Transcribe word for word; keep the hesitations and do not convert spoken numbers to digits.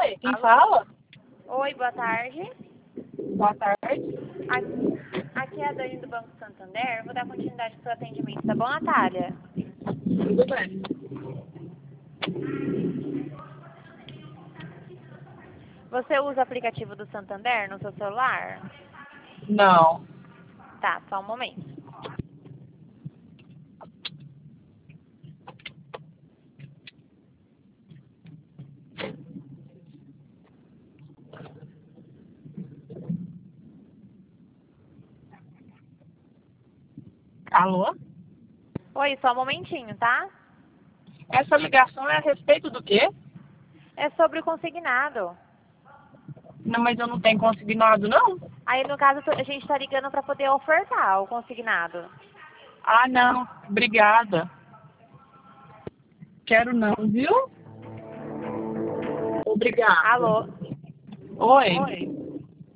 Oi, quem Alô? fala? Oi, boa tarde. Boa tarde. Aqui, aqui é a Dani do Banco Santander. Eu vou dar continuidade ao seu atendimento, tá bom, Natália? Tudo bem. Você usa o aplicativo do Santander no seu celular? Não. Tá, só um momento. Alô? Oi, só um momentinho, tá? Essa ligação é a respeito do quê? É sobre o consignado. Não, mas eu não tenho consignado, não. Aí, no caso, a gente tá ligando para poder ofertar o consignado. Ah, não. Obrigada. Quero não, viu? Obrigada. Alô? Oi. Oi.